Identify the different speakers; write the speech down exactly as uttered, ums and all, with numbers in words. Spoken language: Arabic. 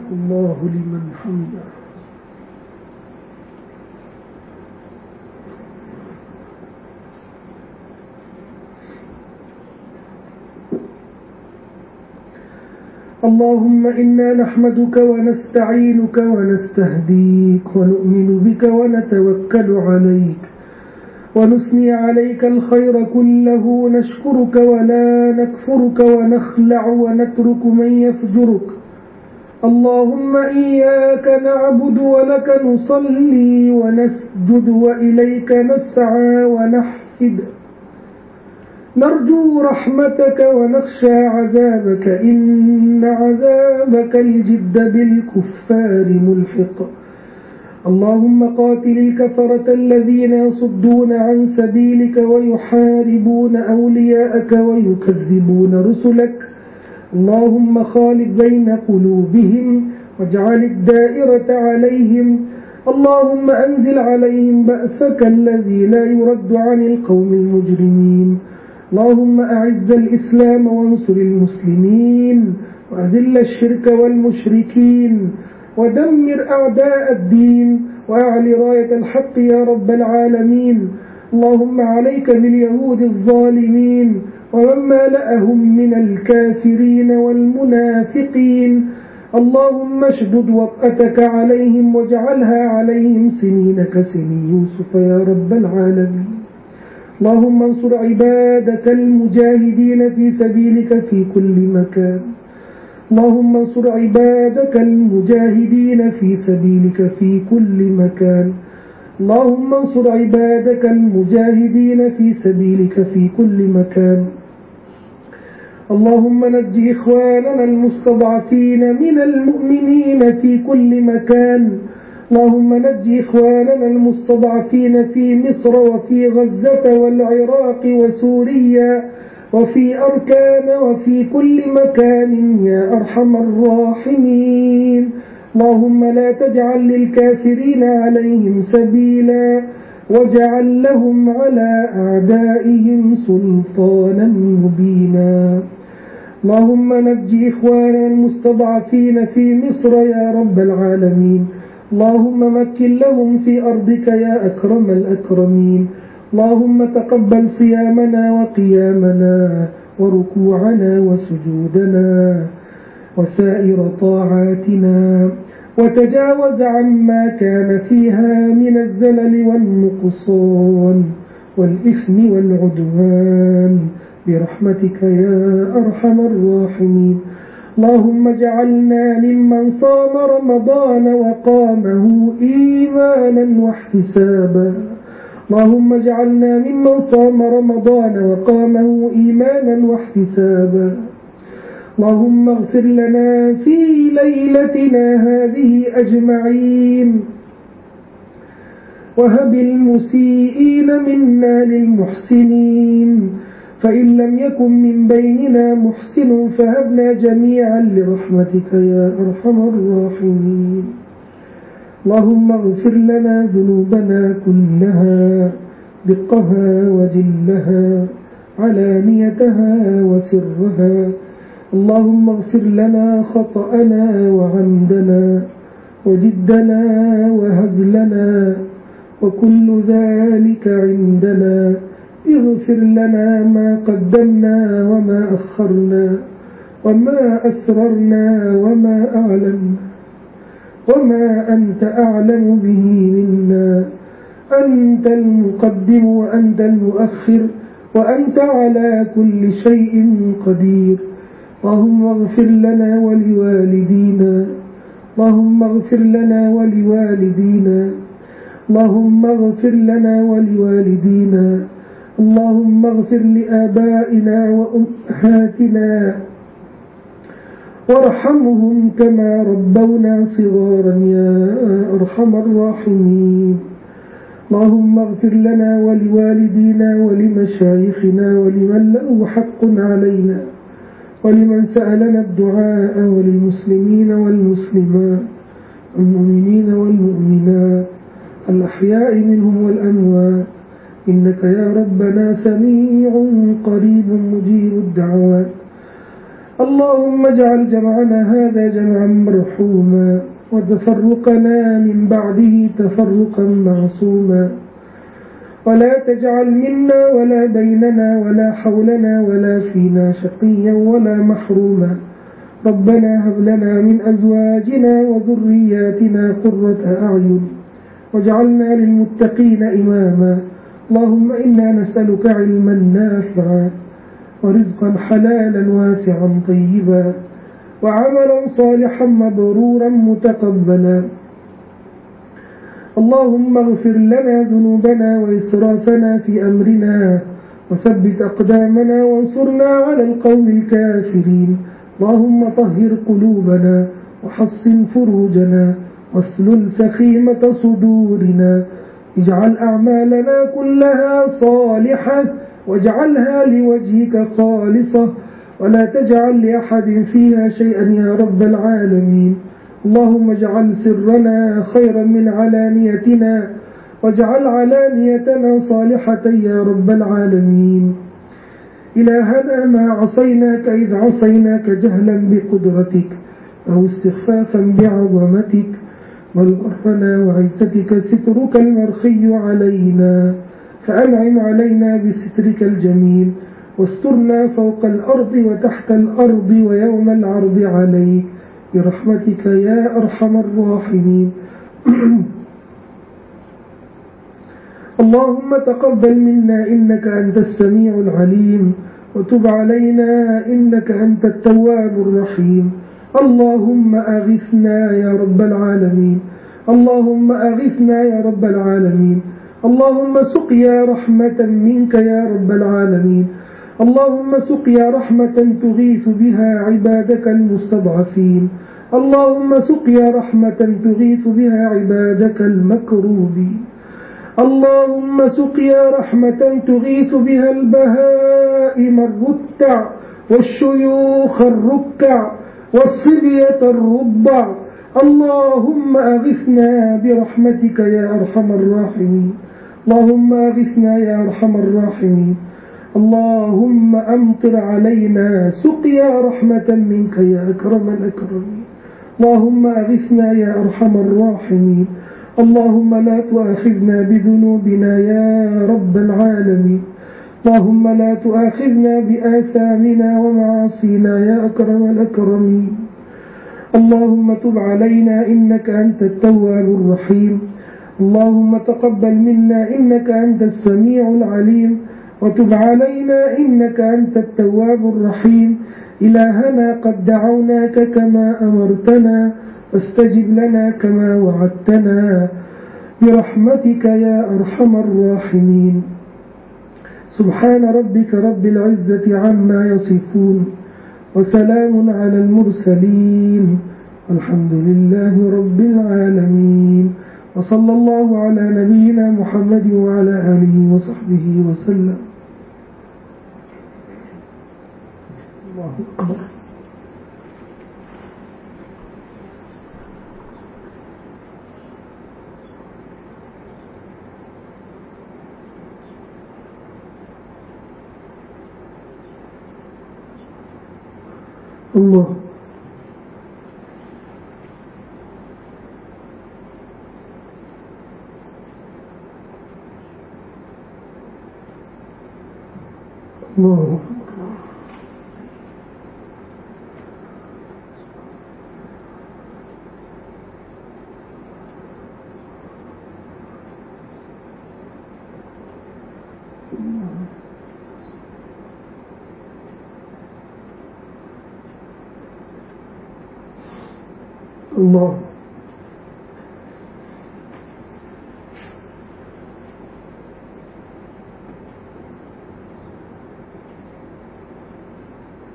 Speaker 1: الله لمن حمده. اللهم إنا نحمدك ونستعينك ونستهديك ونؤمن بك ونتوكل عليك ونثني عليك الخير كله، نشكرك ولا نكفرك ونخلع ونترك من يفجرك. اللهم إياك نعبد ولك نصلي ونسجد وإليك نسعى ونحفد، نرجو رحمتك ونخشى عذابك، إن عذابك الجد بالكفار ملحق. اللهم قاتل الكفرة الذين يصدون عن سبيلك ويحاربون أولياءك ويكذبون رسلك. اللهم خالف بين قلوبهم واجعل الدائرة عليهم. اللهم أنزل عليهم بأسك الذي لا يرد عن القوم المجرمين. اللهم أعز الإسلام وانصر المسلمين وأذل الشرك والمشركين ودمر أعداء الدين وأعل راية الحق يا رب العالمين. اللهم عليك باليهود الظالمين ومن مالأهم من الكافرين والمنافقين. اللهم اشدد وطأتك عليهم واجعلها عليهم سنين كسني يوسف يا رب العالمين. اللهم انصر عبادك المجاهدين في سبيلك في كل مكان. اللهم انصر عبادك المجاهدين في سبيلك في كل مكان. اللهم انصر عبادك المجاهدين في سبيلك في كل مكان. اللهم نج إخواننا المستضعفين من المؤمنين في كل مكان. اللهم نج إخواننا المستضعفين في مصر وفي غزة والعراق وسوريا وفي أركان وفي كل مكان يا أرحم الراحمين. اللهم لا تجعل للكافرين عليهم سبيلا واجعل لهم على أعدائهم سلطانا مبينا. اللهم نج إخواننا المستضعفين في مصر يا رب العالمين. اللهم مكن لهم في أرضك يا أكرم الأكرمين. اللهم تقبل صيامنا وقيامنا وركوعنا وسجودنا وسائر طاعاتنا، وتجاوز عما كان فيها من الزلل والنقصان والإثم والعدوان برحمتك يا أرحم الراحمين. اللهم اجعلنا ممن صام رمضان وقامه إيمانا واحتسابا. اللهم اجعلنا ممن صام رمضان وقامه إيمانا واحتسابا. اللهم اغفر لنا في ليلتنا هذه أجمعين، وهب المسيئين منا للمحسنين، فإن لم يكن من بيننا محسن فهبنا جميعا لرحمتك يا أرحم الراحمين. اللهم اغفر لنا ذنوبنا كلها، دقها وجلها، علانيتها وسرها. اللهم اغفر لنا خطأنا وعمدنا وجدنا وهزلنا وكل ذلك عندنا. اغفر لنا ما قدمنا وما أخرنا وما أسررنا وما أعلنا وما أنت أعلم به منا. أنت المقدم وأنت المؤخر وأنت على كل شيء قدير. اللهم اغفر لنا ولوالدينا. اللهم اغفر لنا ولوالدينا. اللهم اغفر لنا ولوالدينا. اللهم اغفر لآبائنا وأمهاتنا وارحمهم كما ربونا صغارا يا أرحم الراحمين. اللهم اغفر لنا ولوالدينا ولمشايخنا ولمن له حق علينا ولمن سألنا الدعاء وللمسلمين والمسلمات والمؤمنين والمؤمنات الأحياء منهم والأموات، إنك يا ربنا سميع قريب مجيب الدعوات. اللهم اجعل جمعنا هذا جمعا مرحوما وتفرقنا من بعده تفرقا معصوما ولا تجعل منا ولا بيننا ولا حولنا ولا فينا شقيا ولا محروما ربنا هب لنا من أزواجنا وذرياتنا قرة أعين واجعلنا للمتقين إماما اللهم إنا نسألك علما نافعا ورزقا حلالا واسعا طيبا وعملا صالحا مبرورا متقبلا اللهم اغفر لنا ذنوبنا وإسرافنا في أمرنا وثبت أقدامنا وانصرنا على القوم الكافرين اللهم طهر قلوبنا وحصن فروجنا واسلل سخيمة صدورنا اجعل أعمالنا كلها صالحة واجعلها لوجهك خالصة ولا تجعل لأحد فيها شيئا يا رب العالمين اللهم اجعل سرنا خيرا من علانيتنا واجعل علانيتنا صالحة يا رب العالمين إلهنا ما عصيناك إذ عصيناك جهلا بقدرتك أو استخفافا بعظمتك والغرفنا وعزتك سترك المرخي علينا فأنعم علينا بسترك الجميل واسترنا فوق الأرض وتحت الأرض ويوم العرض عليك برحمتك يا أرحم الراحمين اللهم تقبل منا إنك أنت السميع العليم وتب علينا إنك أنت التواب الرحيم اللهم أغثنا يا رب العالمين اللهم أغثنا يا رب العالمين اللهم سقيا رحمة منك يا رب العالمين اللهم سقيا رحمة تغيث بها عبادك المستضعفين اللهم سقيا رحمة تغيث بها عبادك المكروبين اللهم سقيا رحمة تغيث بها البهائم الرتع والشيوخ الركع والصبية الرضع اللهم أغثنا برحمتك يا أرحم الراحمين اللهم أغثنا يا أرحم الراحمين اللهم أمطر علينا سقيا رحمة منك يا أكرم الأكرمين اللهم أغثنا يا أرحم الراحمين اللهم لا تؤاخذنا بذنوبنا يا رب العالمين اللهم لا تؤاخذنا بآثامنا ومعاصينا يا أكرم الأكرمين اللهم تب علينا إنك أنت التواب الرحيم اللهم تقبل منا إنك أنت السميع العليم وتب علينا إنك أنت التواب الرحيم إلهنا قد دعوناك كما أمرتنا فاستجب لنا كما وعدتنا برحمتك يا أرحم الراحمين سبحان ربك رب العزة عما يصفون وسلام على المرسلين الحمد لله رب العالمين وصلى الله على نبينا محمد وعلى آله وصحبه وسلم الله أكبر الله الله الله